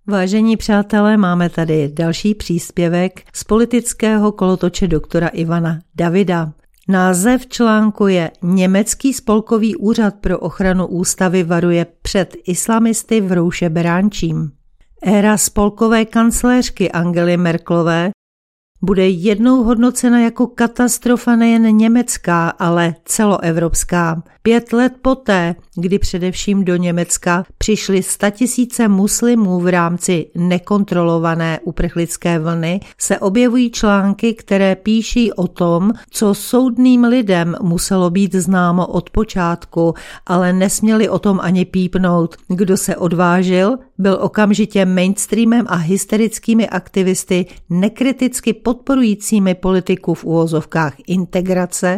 Vážení přátelé, máme tady další příspěvek z politického kolotoče doktora Ivana Davida. Název článku je Německý spolkový úřad pro ochranu ústavy varuje před islamisty v rouše beránčím. Éra spolkové kancléřky Angely Merkelové bude jednou hodnocena jako katastrofa nejen německá, ale celoevropská. 5 let poté, kdy především do Německa přišly 100 000 muslimů v rámci nekontrolované uprchlické vlny, se objevují články, které píší o tom, co soudným lidem muselo být známo od počátku, ale nesměli o tom ani pípnout. Kdo se odvážil, byl okamžitě mainstreamem a hysterickými aktivisty nekriticky podporujícími politiku v uvozovkách integrace,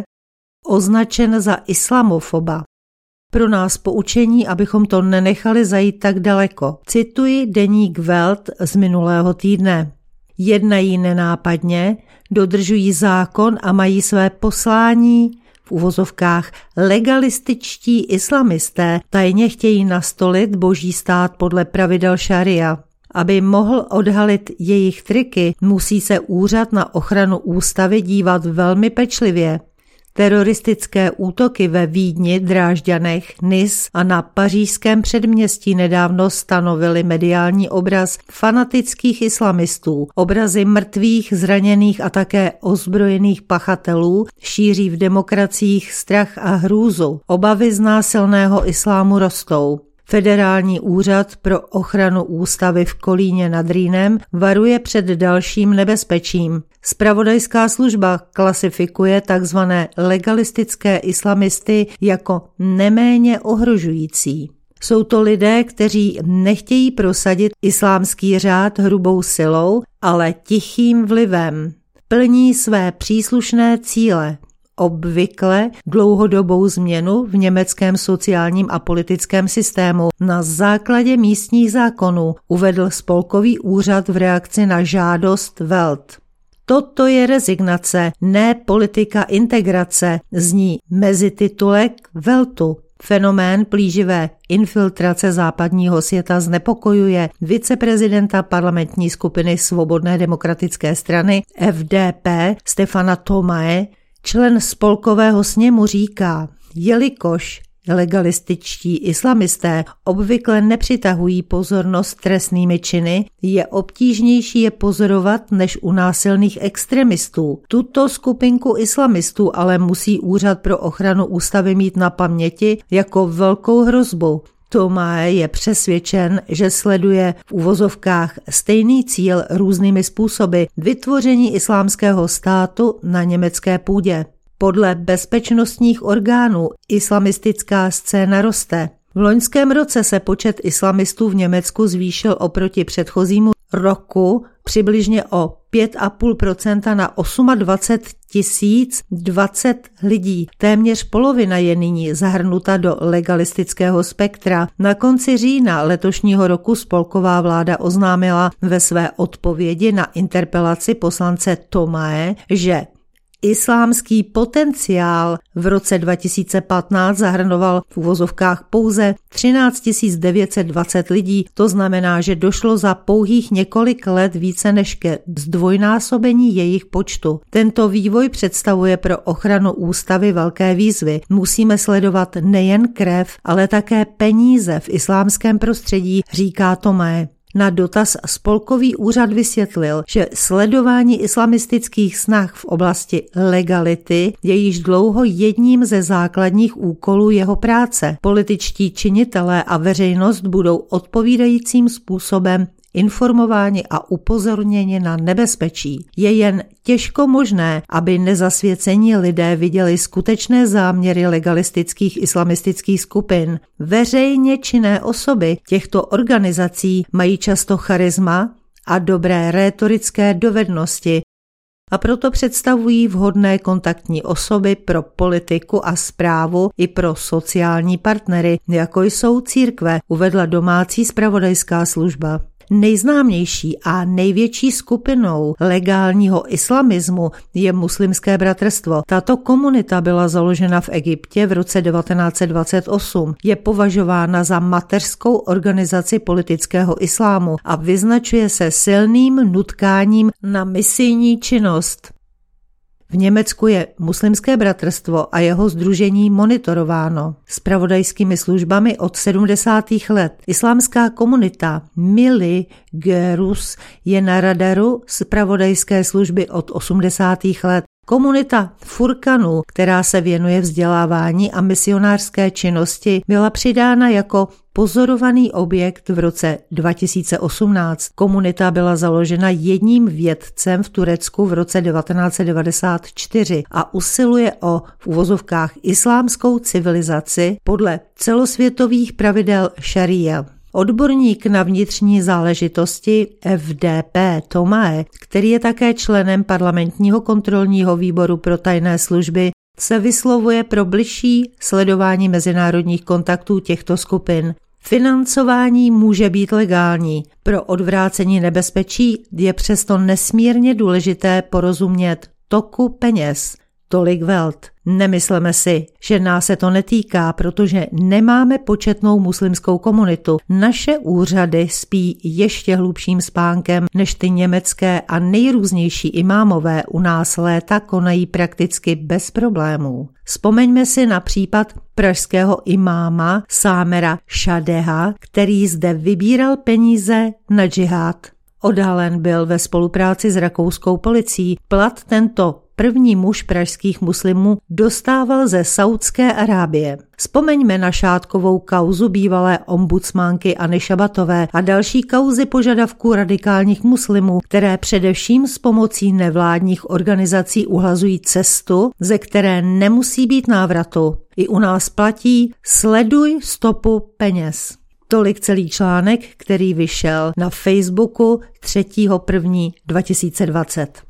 označen za islamofoba. Pro nás poučení, abychom to nenechali zajít tak daleko. Cituji deník Welt z minulého týdne. Jednají nenápadně, dodržují zákon a mají své poslání. V uvozovkách legalističtí islamisté tajně chtějí nastolit boží stát podle pravidel šaria. Aby mohl odhalit jejich triky, musí se úřad na ochranu ústavy dívat velmi pečlivě. Teroristické útoky ve Vídni, Drážďanech, Nice a na pařížském předměstí nedávno stanovily mediální obraz fanatických islamistů. Obrazy mrtvých, zraněných a také ozbrojených pachatelů šíří v demokraciích strach a hrůzu. Obavy z násilného islámu rostou. Federální úřad pro ochranu ústavy v Kolíně nad Rýnem varuje před dalším nebezpečím. Zpravodajská služba klasifikuje tzv. Legalistické islamisty jako neméně ohrožující. Jsou to lidé, kteří nechtějí prosadit islámský řád hrubou silou, ale tichým vlivem. Plní své příslušné cíle. Obvykle dlouhodobou změnu v německém sociálním a politickém systému na základě místních zákonů, uvedl spolkový úřad v reakci na žádost Welt. Toto je rezignace, ne politika integrace, zní mezititulek Weltu. Fenomén plíživé infiltrace západního světa znepokojuje viceprezidenta parlamentní skupiny Svobodné demokratické strany FDP Stefana Thomae. Člen spolkového sněmu říká, jelikož legalističtí islamisté obvykle nepřitahují pozornost trestnými činy, je obtížnější je pozorovat než u násilných extremistů. Tuto skupinku islamistů ale musí Úřad pro ochranu ústavy mít na paměti jako velkou hrozbu. Thomae je přesvědčen, že sleduje v uvozovkách stejný cíl různými způsoby vytvoření islámského státu na německé půdě. Podle bezpečnostních orgánů islamistická scéna roste. V loňském roce se počet islamistů v Německu zvýšil oproti předchozímu roku přibližně o 5,5% na 28 020 lidí. Téměř polovina je nyní zahrnuta do legalistického spektra. Na konci října letošního roku spolková vláda oznámila ve své odpovědi na interpelaci poslance Thomae, že islámský potenciál v roce 2015 zahrnoval v uvozovkách pouze 13 920 lidí, to znamená, že došlo za pouhých několik let více než ke zdvojnásobení jejich počtu. Tento vývoj představuje pro ochranu ústavy velké výzvy. Musíme sledovat nejen krev, ale také peníze v islámském prostředí, říká Thomae. Na dotaz spolkový úřad vysvětlil, že sledování islamistických snah v oblasti legality je již dlouho jedním ze základních úkolů jeho práce. Političtí činitelé a veřejnost budou odpovídajícím způsobem informováni a upozorněni na nebezpečí. Je jen těžko možné, aby nezasvěcení lidé viděli skutečné záměry legalistických islamistických skupin. Veřejně činné osoby těchto organizací mají často charisma a dobré rétorické dovednosti a proto představují vhodné kontaktní osoby pro politiku a správu i pro sociální partnery, jako jsou církve, uvedla domácí zpravodajská služba. Nejznámější a největší skupinou legálního islamismu je Muslimské bratrstvo. Tato komunita byla založena v Egyptě v roce 1928. Je považována za mateřskou organizaci politického islámu a vyznačuje se silným nutkáním na misijní činnost. V Německu je Muslimské bratrstvo a jeho sdružení monitorováno zpravodajskými službami od 70. let. Islámská komunita Mili Gerus je na radaru zpravodajské služby od 80. let. Komunita Furkanů, která se věnuje vzdělávání a misionářské činnosti, byla přidána jako pozorovaný objekt v roce 2018. Komunita byla založena jedním vědcem v Turecku v roce 1994 a usiluje o v uvozovkách islámskou civilizaci podle celosvětových pravidel šaría. Odborník na vnitřní záležitosti FDP Tomae, který je také členem parlamentního kontrolního výboru pro tajné služby, se vyslovuje pro bližší sledování mezinárodních kontaktů těchto skupin. Financování může být legální. Pro odvrácení nebezpečí je přesto nesmírně důležité porozumět toku peněz. Tolik Welt. Nemysleme si, že nás se to netýká, protože nemáme početnou muslimskou komunitu. Naše úřady spí ještě hlubším spánkem než ty německé a nejrůznější imámové u nás léta konají prakticky bez problémů. Vzpomeňme si na případ pražského imáma Sámera Šadeha, který zde vybíral peníze na džihad. Odhalen byl ve spolupráci s rakouskou policií. Plat tento první muž pražských muslimů dostával ze Saúdské Arábie. Vzpomeňme na šátkovou kauzu bývalé ombudsmanky Anny Šabatové a další kauzy požadavků radikálních muslimů, které především s pomocí nevládních organizací uhlazují cestu, ze které nemusí být návratu. I u nás platí sleduj stopu peněz. Tolik celý článek, který vyšel na Facebooku 3.1.2020.